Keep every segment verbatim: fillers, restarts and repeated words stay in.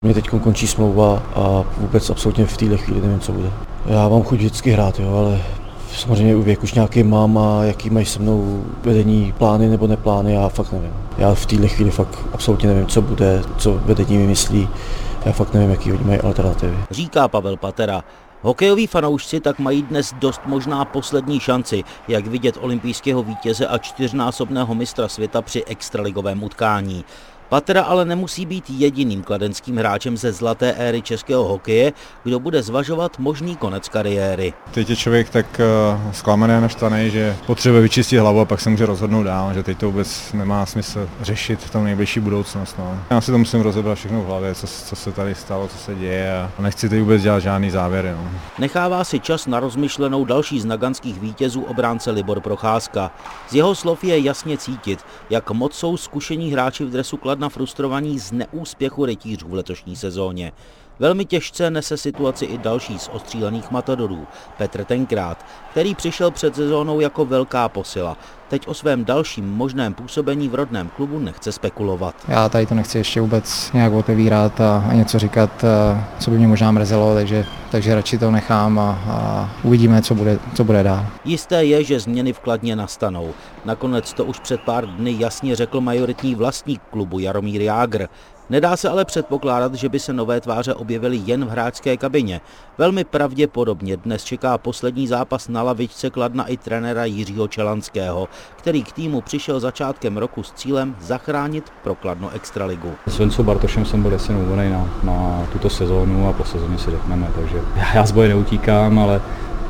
Mně teď končí smlouva a vůbec absolutně v této chvíli nevím, co bude. Já mám chuť vždycky hrát, jo, ale samozřejmě u věk už nějaký mám a jaký mají se mnou vedení plány nebo neplány, já fakt nevím. Já v této chvíli fakt absolutně nevím, co bude, co vedení vymyslí. Já fakt nevím, jaký oni mají alternativy. Říká Pavel Patera. Hokejoví fanoušci tak mají dnes dost možná poslední šanci, jak vidět olympijského vítěze a čtyřnásobného mistra světa při extraligovém utkání. Patera ale nemusí být jediným kladenským hráčem ze zlaté éry českého hokeje, kdo bude zvažovat možný konec kariéry. Teď je člověk tak zklamaný a naštvaný, že potřebuje vyčistit hlavu a pak se může rozhodnout dál, že teď to vůbec nemá smysl řešit v tom nejbližší budoucnost. No. Já si to musím rozebrat všechno v hlavě, co, co se tady stalo, co se děje a nechci teď vůbec dělat žádný závěry. No. Nechává si čas na rozmyšlenou další z naganských vítězů obránce Libor Procházka. Z jeho slov je jasně cítit, jak moc jsou zkušení hráči v dresu Kladna frustrovaní z neúspěchu rytířů v letošní sezóně. Velmi těžce nese situaci i další z ostřílených matadorů, Petr Tenkrát, který přišel před sezónou jako velká posila. Teď o svém dalším možném působení v rodném klubu nechce spekulovat. Já tady to nechci ještě vůbec nějak otevírat a, a něco říkat, co by mě možná mrzelo, takže, takže radši to nechám a, a uvidíme, co bude, co bude dál. Jisté je, že změny v Kladně nastanou. Nakonec to už před pár dny jasně řekl majoritní vlastník klubu Jaromír Jágr. Nedá se ale předpokládat, že by se nové tváře objevily jen v hráčské kabině. Velmi pravděpodobně dnes čeká poslední zápas na lavičce Kladna i trenéra Jiřího Čelanského, který k týmu přišel začátkem roku s cílem zachránit pro Kladno extraligu. S Vencou Bartošem jsem byl jasně domluvený na, na tuto sezónu a po sezóně si řekneme, takže já z boje neutíkám, ale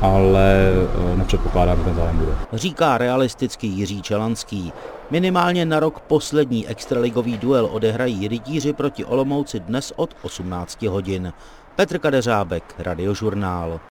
ale nepředpokládám, že ten zájem bude. Říká realisticky Jiří Čelanský. Minimálně na rok poslední extraligový duel odehrají rytíři proti Olomouci dnes od osmnácti hodin. Petr Kadeřábek, Radiožurnál.